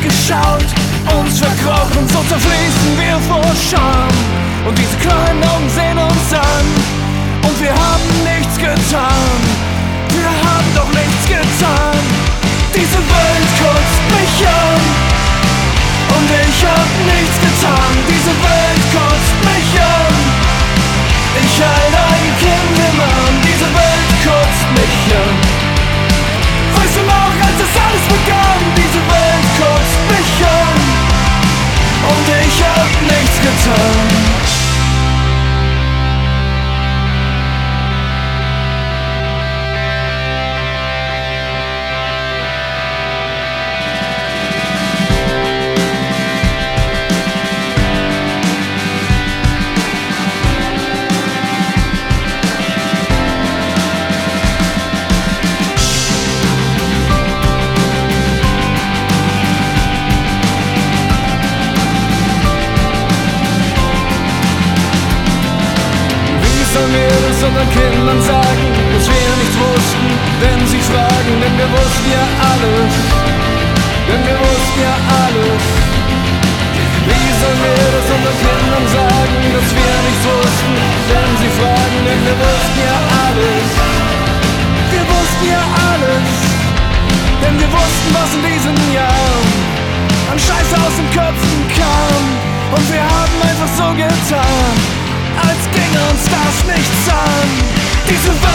weggeschaut, uns verkrochen, so zerfließen wir vor Scham. Und diese kleinen Augen sehen uns an und wir haben nichts getan. Wir haben doch nichts getan. Diese Welt kotzt mich an und ich hab nichts getan. Diese Welt kotzt mich an. Ich halt ein Kind im Arm. Diese Welt kotzt mich an. Weißt du noch, als das alles begann? Diese Welt kotzt mich an und ich hab nichts getan. Sollen wir das unseren Kindern sagen, dass wir nichts wussten, wenn sie fragen, denn wir wussten ja alles, denn wir wussten ja alles. Wie sollen wir das unseren Kindern sagen, dass wir nichts wussten, wenn sie fragen, denn wir wussten ja alles. Wir wussten ja alles, denn wir wussten, was in diesen Jahren an Scheiße aus den Köpfen kam. Und wir haben einfach so getan, als ginge uns das nichts an. Diese